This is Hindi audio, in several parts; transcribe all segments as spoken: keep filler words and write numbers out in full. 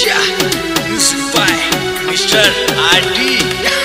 Music by mister R D.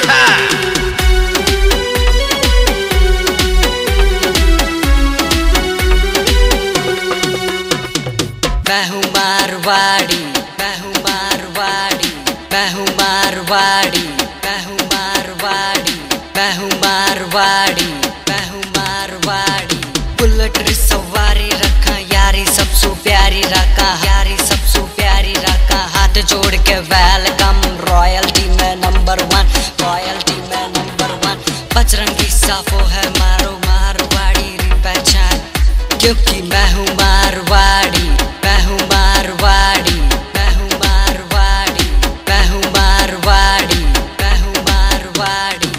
मैं हूँ मारवाड़ी, मैं हूँ मारवाड़ी, मैं हूँ मारवाड़ी, मैं हूँ मारवाड़ी, मैं हूँ मारवाड़ी, मैं हूँ मारवाड़ी। बुलेट री सवारी रखा यारी सबसे प्यारी रखा, यारी सबसे प्यारी रखा। हाथ जोड़ के वेलकम, रॉयल्टी में नंबर वन, रॉयल्टी में नंबर वन। बजरंगी साफो है मारो मारवाड़ी री पहचान, क्योंकि मैं हूँ मारवाड़ी, मैं हूँ मारवाड़ी, मैं हूँ मारवाड़ी, मैं हूँ मारवाड़ी, मैं हूँ मारवाड़ी।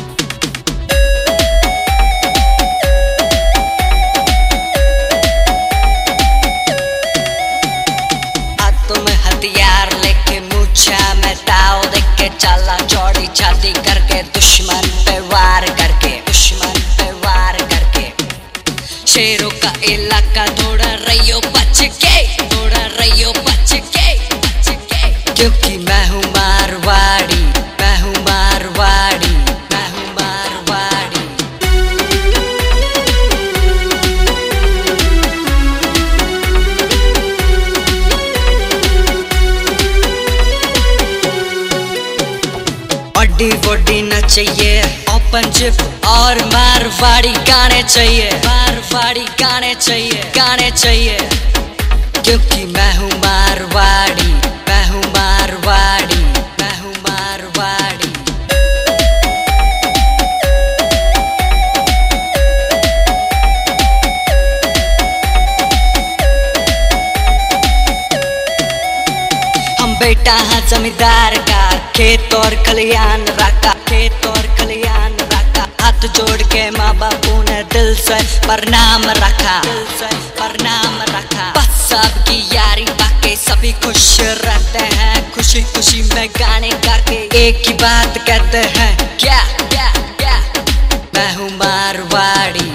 हाथों में हथियार लेके मूछा में ताव देख के चला चौड़ी छाती करके, दुश्मन पे वार करके, दुश्मन पे वार करके। शेरों का इलाका थोड़ा रहियो बच के, थोड़ा रहियो बच के, बच के। क्योंकि मैं हूँ मारवाड़ी, मैं हूँ मारवाड़ी, मैं हूँ मारवाड़ी। बड़ी बड़ी न चाहिए, ओपन जिप और मारवाड़ी गाने चाहिए, मारवाड़ी गाने चाहिए, गाने चाहिए। क्योंकि मैं हूँ मारवाड़ी, मैं हूँ मारवाड़ी, मैं हूँ मारवाड़ी। हम बेटा है जमींदार का, खेत और खलियान रखा, खेत और खलियान रखा। हाथ जोड़ के माँ बापू ने दिल से प्रणाम रखा, दिल से प्रणाम रखा। बस सबकी यारी बाकी सभी खुश रहते हैं, खुशी खुशी में गाने गा के एक ही बात कहते हैं, क्या क्या क्या। मैं हूँ मारवाड़ी,